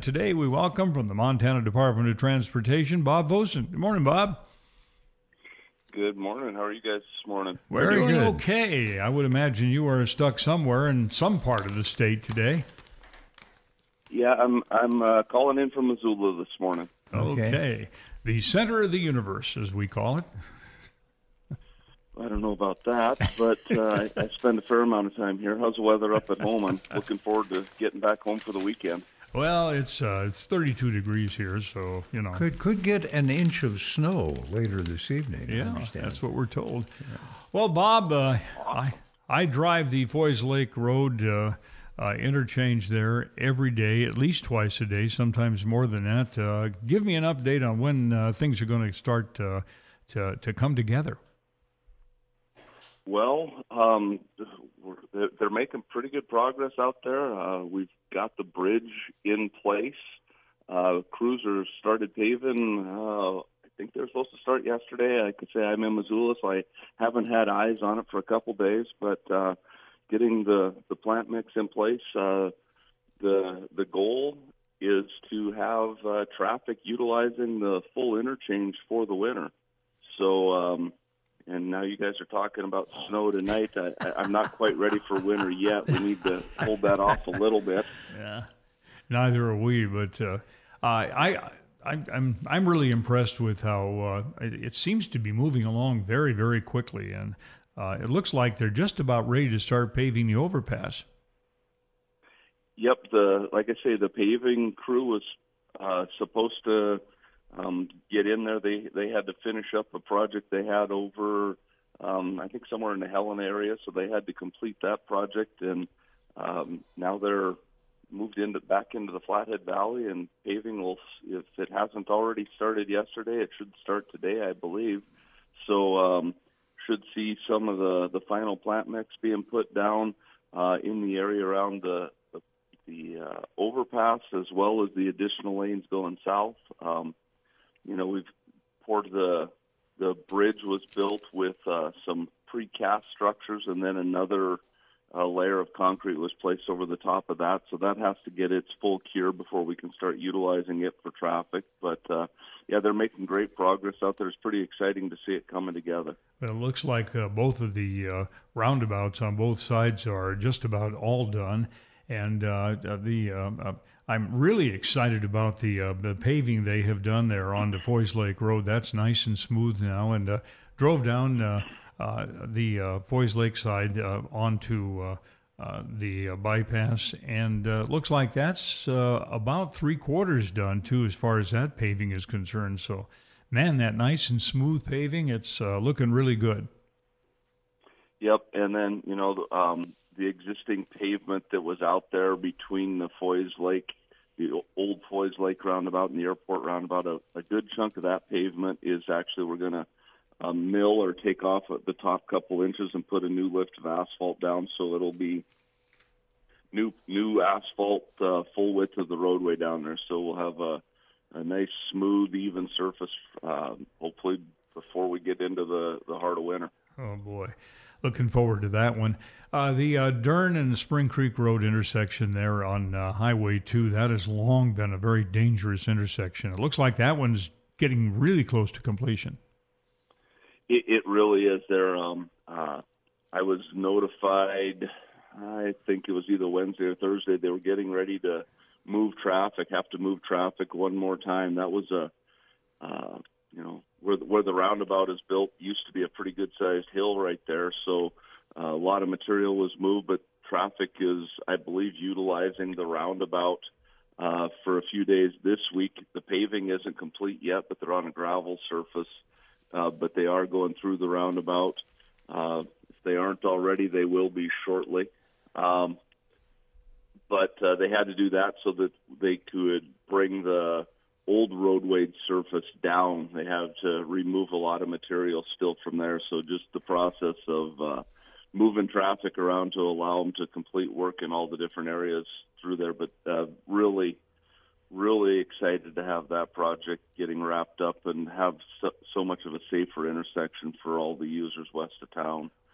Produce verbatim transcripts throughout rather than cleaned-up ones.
today we welcome from the Montana Department of Transportation, Bob Vosen. Good morning, Bob. Good morning. How are you guys this morning? We're Very doing good. okay. I would imagine you are stuck somewhere in some part of the state today. Yeah, I'm I'm uh, calling in from Missoula this morning. Okay. Okay. The center of the universe, as we call it. I don't know about that, but uh, I, I spend a fair amount of time here. How's the weather up at home? I'm looking forward to getting back home for the weekend. Well, it's uh, it's thirty-two degrees here, so, you know. Could could get an inch of snow later this evening. I Yeah, understand. that's what we're told. Well, Bob, uh, I I drive the Foys Lake Road uh, uh, interchange there every day, at least twice a day, sometimes more than that. Uh, give me an update on when uh, things are going to start uh, to to come together. Well, um, we're, they're- they're making pretty good progress out there. Uh, we've got the bridge in place. Uh, crews are started paving. Uh, I think they're supposed to start yesterday. I could say I'm in Missoula, so I haven't had eyes on it for a couple days. But uh, getting the, the plant mix in place, uh, the the goal is to have uh, traffic utilizing the full interchange for the winter. So. Um, And now you guys are talking about snow tonight. I, I, I'm not quite ready for winter yet. We need to hold that off a little bit. Yeah, neither are we. But uh, I, I, I'm I'm really impressed with how uh, it, it seems to be moving along very, very quickly, and uh, it looks like they're just about ready to start paving the overpass. Yep, the like I say, the paving crew was uh, supposed to um, get in there. They they had to finish up a project they had over, um, I think somewhere in the Helen area, so they had to complete that project, and um, now they're moved into back into the Flathead Valley, and paving will, if it hasn't already started yesterday, it should start today, I believe. So um, should see some of the, the final plant mix being put down uh, in the area around the the, the uh, overpass, as well as the additional lanes going south. Um, you know, we've poured the the bridge was built with uh, some precast structures, and then another a layer of concrete was placed over the top of that, so that has to get its full cure before we can start utilizing it for traffic. But uh, yeah, they're making great progress out there. It's pretty exciting to see it coming together. Well, it looks like uh, both of the uh, roundabouts on both sides are just about all done, and uh, the uh, uh, I'm really excited about the uh, the paving they have done there on the Foys Lake Road. That's nice and smooth now, and uh, drove down. Uh, Uh, the uh, Foys Lake side uh, onto uh, uh, the uh, bypass, and uh, looks like that's uh, about three quarters done too, as far as that paving is concerned. So, man, that nice and smooth paving, it's uh, looking really good. Yep, and then you know the, um, the existing pavement that was out there between the Foys Lake, the old Foys Lake roundabout and the airport roundabout, a, a good chunk of that pavement is actually we're going to a mill or take off at the top couple inches and put a new lift of asphalt down, so it'll be new new asphalt uh, full width of the roadway down there. So we'll have a, a nice, smooth, even surface, uh, hopefully before we get into the, the heart of winter. Oh, boy. Looking forward to that one. Uh, the uh, Dern and Spring Creek Road intersection there on uh, Highway two, that has long been a very dangerous intersection. It looks like that one's getting really close to completion. It, it really is. There, um, uh, I was notified. I think it was either Wednesday or Thursday. They were getting ready to move traffic, have to move traffic one more time. That was a, uh, you know, where the, where the roundabout is built used to be a pretty good sized hill right there. So uh, a lot of material was moved, but traffic is, I believe, utilizing the roundabout uh, for a few days this week. The paving isn't complete yet, but they're on a gravel surface. Uh, but they are going through the roundabout. Uh, if they aren't already, they will be shortly. Um, but uh, they had to do that so that they could bring the old roadway surface down. They have to remove a lot of material still from there. So just the process of uh, moving traffic around to allow them to complete work in all the different areas through there. But uh, really, really excited to have that project getting wrapped up and have so, so much of a safer intersection for all the users west of town.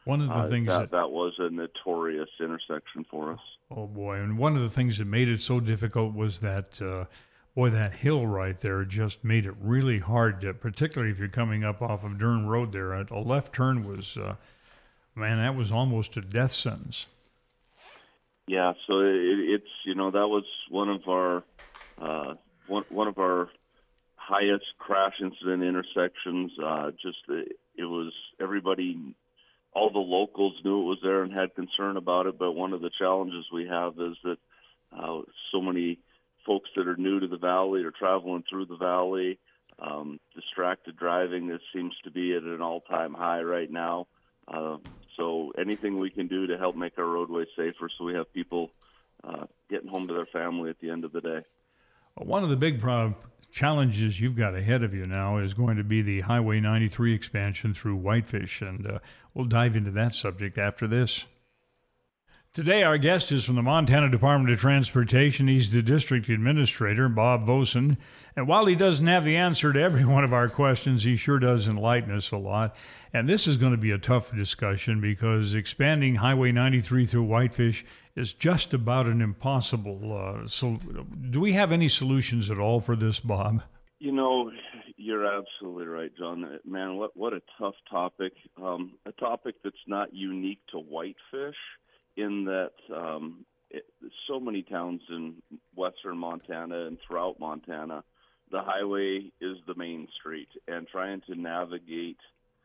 One of the uh, things that, that, that was a notorious intersection for us. oh boy, and one of the things that made it so difficult was that, uh, boy, that hill right there just made it really hard, to, particularly if you're coming up off of Dern Road there. A left turn was, uh, man, that was almost a death sentence. Yeah, so it, it's you know that was one of our uh, one one of our highest crash incident intersections. Uh, just the, it was everybody, all the locals knew it was there and had concern about it. But one of the challenges we have is that uh, so many folks that are new to the valley or traveling through the valley, um, distracted driving. This seems to be at an all-time high right now. Uh, so anything we can do to help make our roadways safer so we have people uh, getting home to their family at the end of the day. One of the big pro- challenges you've got ahead of you now is going to be the Highway ninety-three expansion through Whitefish, and uh, we'll dive into that subject after this. Today, our guest is from the Montana Department of Transportation. He's the District Administrator, Bob Vosen. And while he doesn't have the answer to every one of our questions, he sure does enlighten us a lot. And this is going to be a tough discussion because expanding Highway ninety-three through Whitefish is just about an impossible. Uh, so, do we have any solutions at all for this, Bob? You know, you're absolutely right, John. Man, what what a tough topic. Um, a topic that's not unique to Whitefish, in that um, it, so many towns in western Montana and throughout Montana, the highway is the main street, and trying to navigate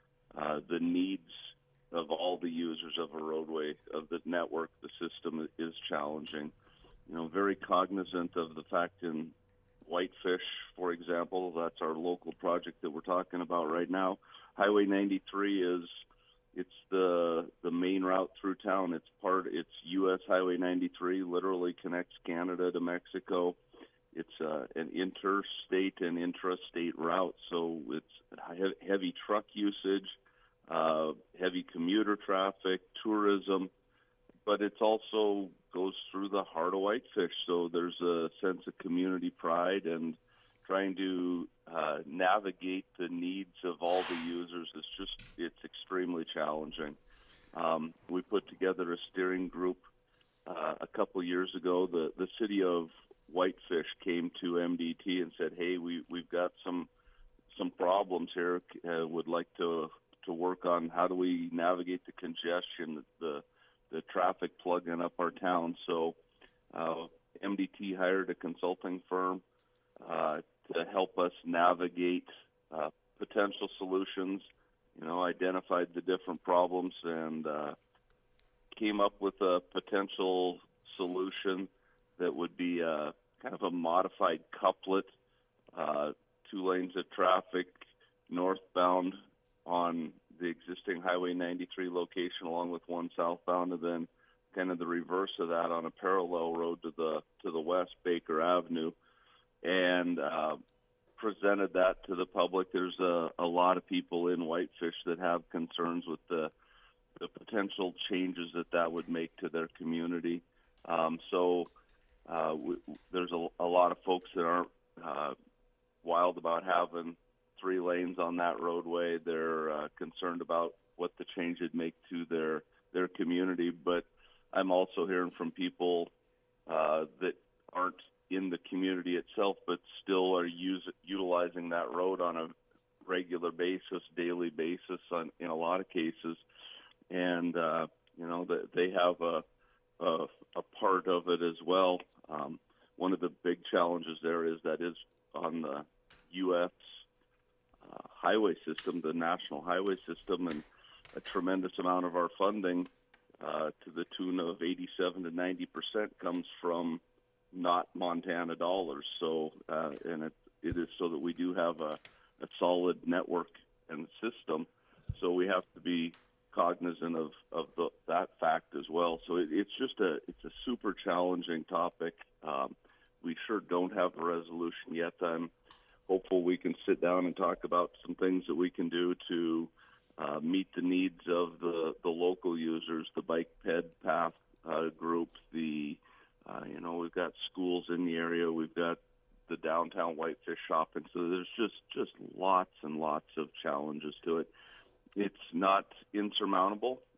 uh, the needs of all the users of a roadway, of the network, the system is challenging. You know, very cognizant of the fact in Whitefish, for example, that's our local project that we're talking about right now. Highway ninety-three is It's the the main route through town. It's part. It's U S Highway ninety-three. Literally connects Canada to Mexico. It's uh, an interstate and intrastate route, so it's heavy truck usage, uh, heavy commuter traffic, tourism, but it also goes through the heart of Whitefish. So there's a sense of community pride, and trying to uh, navigate the needs of all the users is just, it's extremely challenging. Um, we put together a steering group uh, a couple years ago. The, the city of Whitefish came to M D T and said, hey, we, we've got some some problems here, uh, would like to to work on how do we navigate the congestion, the, the traffic plugging up our town. So uh, M D T hired a consulting firm uh, to help us navigate uh, potential solutions, you know, identified the different problems and uh, came up with a potential solution that would be uh, kind of a modified couplet, uh, two lanes of traffic northbound on the existing Highway ninety-three location along with one southbound, and then kind of the reverse of that on a parallel road to the to the west, Baker Avenue. And uh, presented that to the public. There's a, a lot of people in Whitefish that have concerns with the the potential changes that that would make to their community. Um, so uh, we, there's a, a lot of folks that aren't uh, wild about having three lanes on that roadway. They're uh, concerned about what the change would make to their their community. But I'm also hearing from people uh, that aren't in the community itself, but still are use, utilizing that road on a regular basis, daily basis on, in a lot of cases. And, uh, you know, the, they have a, a, a part of it as well. Um, one of the big challenges there is that is on the U S uh, highway system, the national highway system, and a tremendous amount of our funding uh, to the tune of eighty-seven to ninety percent comes from not Montana dollars. So, uh, and it, it is so that we do have a, a solid network and system. So we have to be cognizant of, of the, that fact as well. So it, it's just a, it's a super challenging topic. Um, we sure don't have a resolution yet. I'm hopeful we can sit down and talk about some things that we can do to uh, meet the needs of the, the local users, the bike ped path uh, group, the Uh, you know, we've got schools in the area. We've got the downtown Whitefish shopping. So there's just, just lots and lots of challenges to it. It's not insurmountable.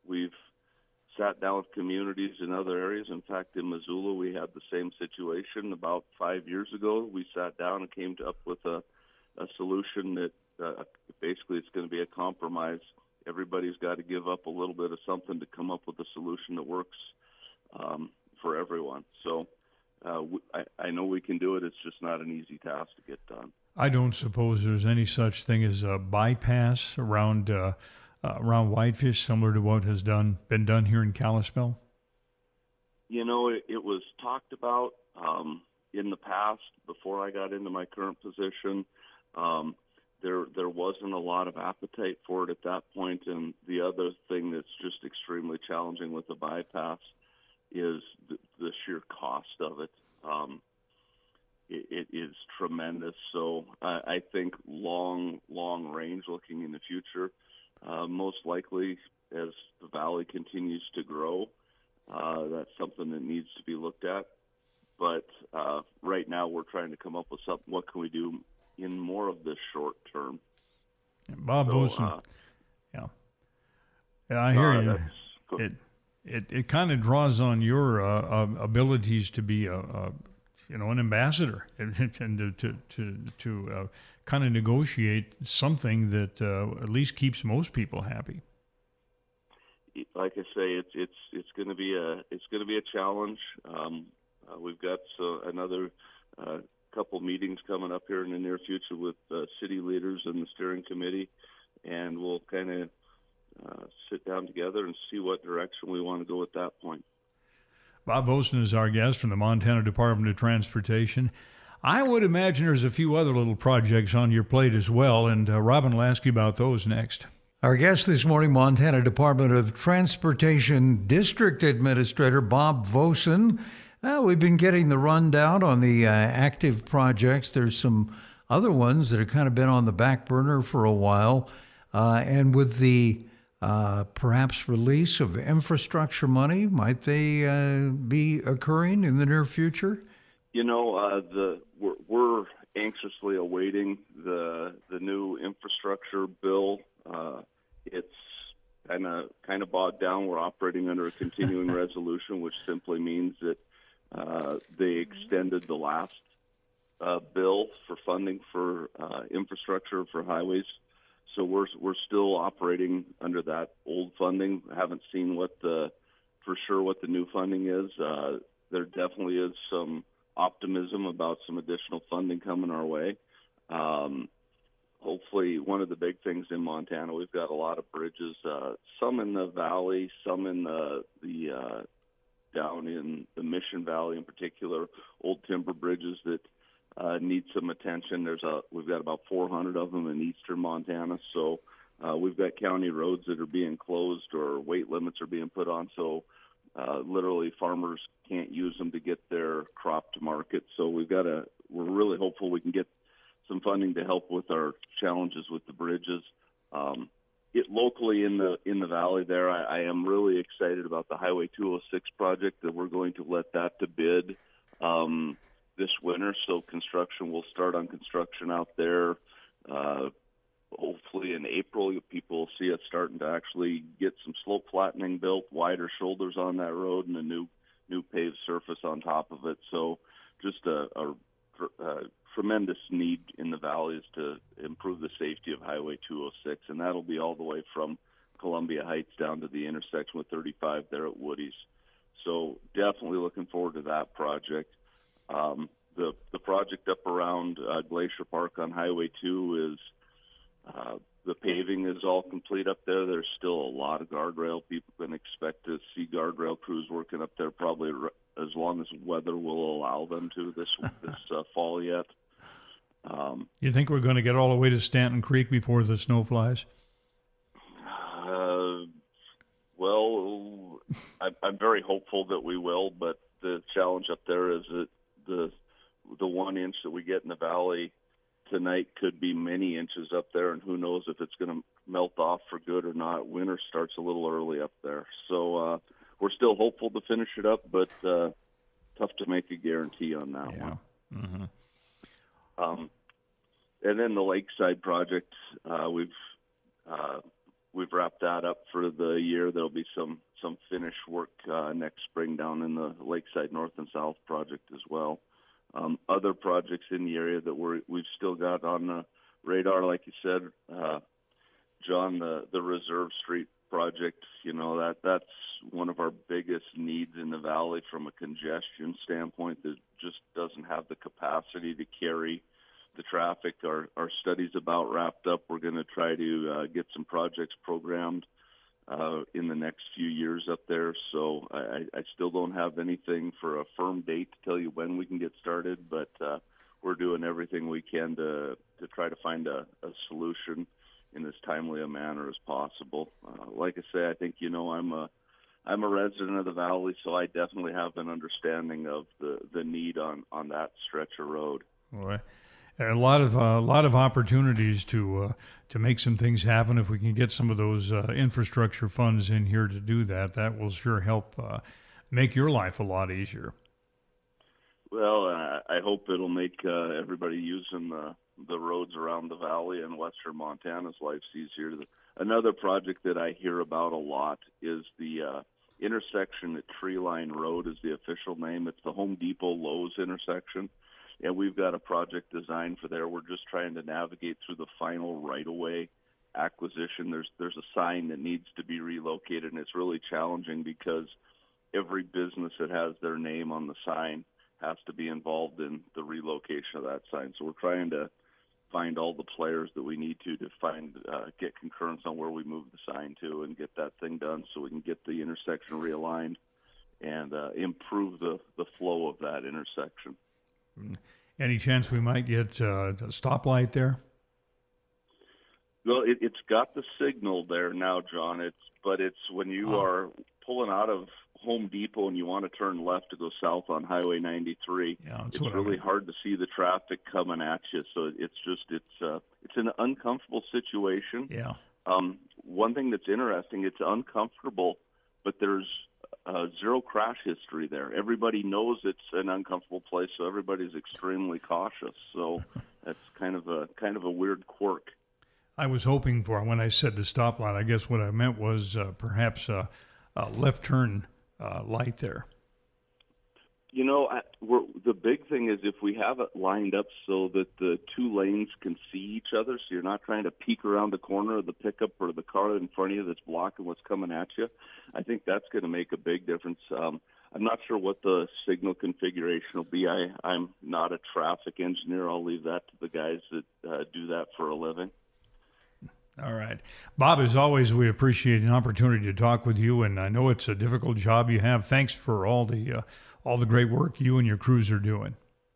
we've sat down with communities in other areas. In fact, in Missoula, we had the same situation about five years ago. We sat down and came to up with a, a solution that uh, basically it's going to be a compromise. Everybody's got to give up a little bit of something to come up with a solution that works um, for everyone. So uh, w- I, I know we can do it. It's just not an easy task to get done. I don't suppose there's any such thing as a bypass around uh, uh, around Whitefish, similar to what has done been done here in Kalispell. You know, it, it was talked about um, in the past before I got into my current position. Um, there, there wasn't a lot of appetite for it at that point. And the other thing that's just extremely challenging with the bypass is the, the sheer cost of it. Um, it. It is tremendous. So I, I think long, long range, looking in the future, uh, most likely as the valley continues to grow, uh, that's something that needs to be looked at. But uh, right now we're trying to come up with something. What can we do in more of the short term? Bob So, Vosen, uh, yeah, yeah, I hear uh, you. that's good. It it it kind of draws on your uh, uh, abilities to be a, a you know an ambassador and, and to to to, to uh, kind of negotiate something that uh, at least keeps most people happy. Like I say, it's it's it's going to be a it's going to be a challenge. Um, uh, we've got so another uh, couple meetings coming up here in the near future with uh, city leaders and the steering committee, and we'll kind of uh, sit down together and see what direction we want to go at that point. Bob Vosen is our guest from the Montana Department of Transportation. I would imagine there's a few other little projects on your plate as well, and uh, Robin will ask you about those next. Our guest this morning, Montana Department of Transportation District Administrator Bob Vosen. Uh, we've been getting the rundown on the uh, active projects. There's some other ones that have kind of been on the back burner for a while. Uh, and with the uh, perhaps release of infrastructure money, might they uh, be occurring in the near future? You know, uh, the we're, we're anxiously awaiting the the new infrastructure bill. Uh, it's kind of kind of bogged down. We're operating under a continuing resolution, which simply means that uh, they extended the last uh, bill for funding for uh, infrastructure for highways. So we're we're still operating under that old funding. Haven't seen what the for sure what the new funding is. Uh, there definitely is some optimism about some additional funding coming our way. Um, hopefully, one of the big things in Montana, we've got a lot of bridges, uh, some in the valley, some in the, the uh, down in the Mission Valley in particular, old timber bridges that uh, need some attention. There's a we've got about four hundred of them in eastern Montana, so uh, we've got county roads that are being closed or weight limits are being put on. So uh, literally, farmers can't use them to get their crop to market. So we've got a we're really hopeful we can get some funding to help with our challenges with the bridges. Um, it locally in the in the valley there, I, I am really excited about the Highway two oh six project that we're going to let that to bid um, this winter. So construction will start on construction out there. Uh, hopefully in April, people will see us starting to actually get some slope flattening built, wider shoulders on that road, and a new new paved surface on top of it. So just a, a, a tremendous need in the valleys to improve the safety of Highway two oh six, and that'll be all the way from Columbia Heights down to the intersection with thirty-five there at Woody's. So definitely looking forward to that project. Um, the the project up around uh, Glacier Park on Highway two is uh, the paving is all complete up there. There's still a lot of guardrail. People can expect to see guardrail crews working up there probably as long as weather will allow them to this this uh, fall yet. Um, You think we're going to get all the way to Stanton Creek before the snow flies? Uh, well, I, I'm very hopeful that we will, but the challenge up there is that the the one inch that we get in the valley tonight could be many inches up there, and who knows if it's going to melt off for good or not. Winter starts a little early up there, so uh, we're still hopeful to finish it up, but uh, tough to make a guarantee on that Yeah. one. Mm-hmm. Um, and then the Lakeside project, uh, we've uh, we've wrapped that up for the year. There'll be some some finish work uh, next spring down in the Lakeside North and South project as well. Um, other projects in the area that we're, we've still got on the radar, like you said, uh, John, the, the Reserve Street project, you know, that that's one of our biggest needs in the valley from a congestion standpoint that just doesn't have the capacity to carry the traffic. Our, our study's about wrapped up. We're going to try to uh, get some projects programmed uh, in the next few years up there. So I, I still don't have anything for a firm date to tell you when we can get started, but uh, we're doing everything we can to, to try to find a, a solution in as timely a manner as possible. Uh, like I say, I think, you know, I'm a I'm a resident of the valley, so I definitely have an understanding of the, the need on, on that stretch of road. Boy. A lot of uh, a lot of opportunities to uh, to make some things happen. If we can get some of those uh, infrastructure funds in here to do that, that will sure help uh, make your life a lot easier. Well, uh, I hope it'll make uh, everybody using the the roads around the valley and western Montana's lives easier. Another project that I hear about a lot is the uh, intersection at Tree Line Road is the official name. It's the Home Depot Lowe's intersection. And we've got a project designed for there. We're just trying to navigate through the final right-of-way acquisition. There's there's a sign that needs to be relocated, and it's really challenging because every business that has their name on the sign has to be involved in the relocation of that sign. So we're trying to find all the players that we need to to find uh, get concurrence on where we move the sign to and get that thing done so we can get the intersection realigned and uh, improve the, the flow of that intersection. Any chance we might get uh, a stoplight there? Well, it, it's got the signal there now, John. It's but it's when you oh. are pulling out of Home Depot and you want to turn left to go south on Highway ninety-three. Yeah, it's really I mean. hard to see the traffic coming at you. So it's just it's uh, it's an uncomfortable situation. Yeah. Um, one thing that's interesting, it's uncomfortable, but there's Uh, zero crash history there. Everybody knows it's an uncomfortable place, so everybody's extremely cautious. So that's kind of a kind of a weird quirk. I was hoping for, when I said the stoplight, I guess what I meant was uh, perhaps a, a left turn uh, light there. You know, I, we're, the big thing is if we have it lined up so that the two lanes can see each other, so you're not trying to peek around the corner of the pickup or the car in front of you that's blocking what's coming at you, I think that's going to make a big difference. Um, I'm not sure what the signal configuration will be. I, I'm not a traffic engineer. I'll leave that to the guys that uh, do that for a living. All right. Bob, as always, we appreciate an opportunity to talk with you, and I know it's a difficult job you have. Thanks for all the uh, all the great work you and your crews are doing.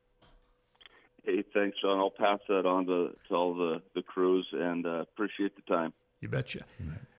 Hey, thanks, John. I'll pass that on to, to all the, the crews, and uh, appreciate the time. You betcha.